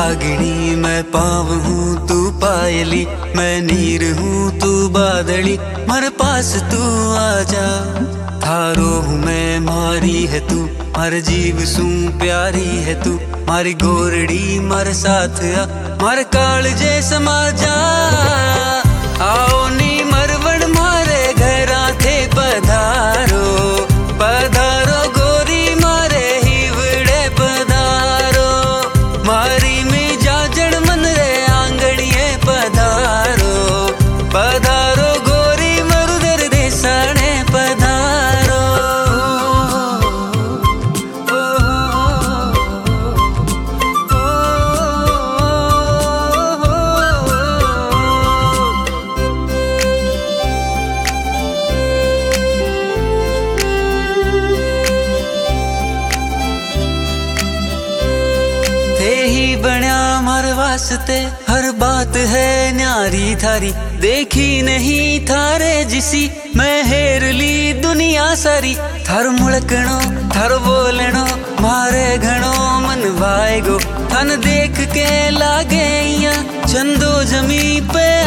रागिणी, मैं पाँव हूँ तू पायली, मैं नीर हूँ तू बादली, मर पास तू आजा। थारो हूँ मैं मारी है तू, मर जीव सू प्यारी है तू, मारी गोरड़ी मर साथ आ, मर काल जे समा जा। आओ नी मरवण मारे घरा थे पधारो, पधारो गोरी मारे हिवड़े पधारो, मारी में जाजड़ मन रे आंगड़िए पधारो, पधारो गोरी मरुदर देसाने पधारो। ही बण्या मार वास्ते हर बात है न्यारी थारी, देखी नहीं थारे जिसी मैं हेर ली दुनिया सारी। थार मुड़कणो थार बोलणो मारे घणो मन भाएगो, थन देख के लागे इया चंदो जमी पे